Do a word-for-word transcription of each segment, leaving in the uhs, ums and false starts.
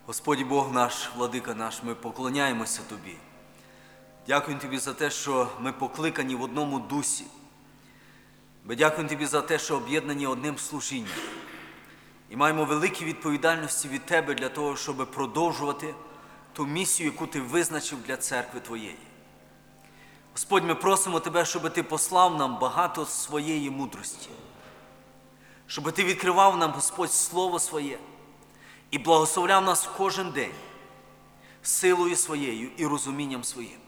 Господь Бог наш, Владика наш, ми поклоняємося Тобі. Дякуємо Тобі за те, що ми покликані в одному дусі. Ми дякуємо Тобі за те, що об'єднані одним служінням. І маємо великі відповідальності від Тебе для того, щоб продовжувати ту місію, яку Ти визначив для церкви Твоєї. Господь, ми просимо Тебе, щоб Ти послав нам багато своєї мудрості. Щоб Ти відкривав нам, Господь, Слово Своє і благословляв нас кожен день силою Своєю і розумінням Своїм.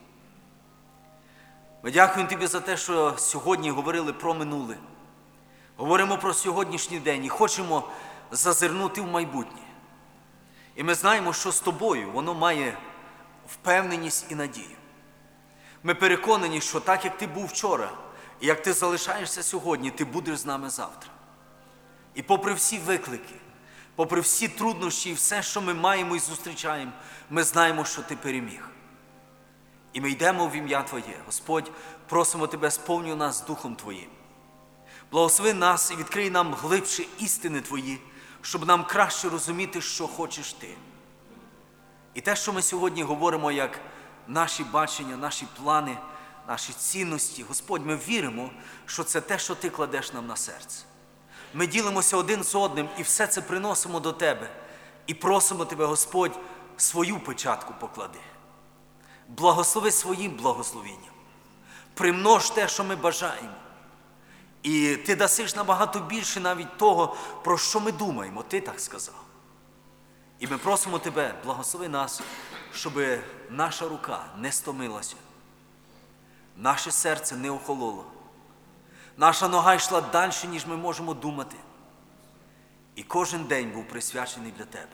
Ми дякуємо Тобі за те, що сьогодні говорили про минуле. Говоримо про сьогоднішній день і хочемо зазирнути в майбутнє. І ми знаємо, що з Тобою воно має впевненість і надію. Ми переконані, що так, як Ти був вчора, і як Ти залишаєшся сьогодні, Ти будеш з нами завтра. І попри всі виклики, попри всі труднощі і все, що ми маємо і зустрічаємо, ми знаємо, що Ти переміг. І ми йдемо в ім'я Твоє. Господь, просимо Тебе, сповнюй нас Духом Твоїм. Благослови нас і відкрий нам глибше істини Твої, щоб нам краще розуміти, що хочеш Ти. І те, що ми сьогодні говоримо, як наші бачення, наші плани, наші цінності, Господь, ми віримо, що це те, що Ти кладеш нам на серце. Ми ділимося один з одним і все це приносимо до Тебе. І просимо Тебе, Господь, свою печатку поклади. Благослови своїм благословенням. Примнож те, що ми бажаємо. І Ти дасиш набагато більше навіть того, про що ми думаємо. Ти так сказав. І ми просимо Тебе, благослови нас, щоб наша рука не стомилася, наше серце не охололо, наша нога йшла далі, ніж ми можемо думати. І кожен день був присвячений для Тебе.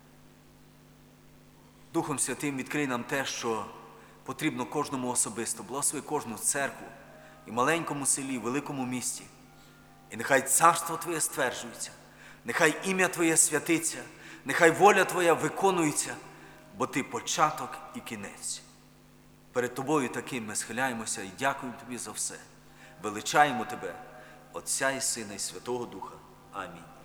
Духом Святим відкрий нам те, що потрібно кожному особисто. Благослови кожну церкву і в маленькому селі, і в великому місті. І нехай царство Твоє стверджується, нехай ім'я Твоє святиться, нехай воля Твоя виконується, бо Ти початок і кінець. Перед Тобою таким ми схиляємося і дякуємо Тобі за все. Величаємо Тебе, Отця і Сина і Святого Духа. Амінь.